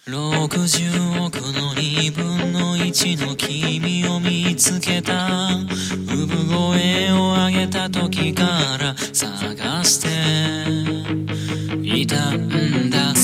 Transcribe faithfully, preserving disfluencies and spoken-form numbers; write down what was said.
ろくじゅうおくのにぶんのいちの君を見つけた。産声を上げた時から探していたんだ。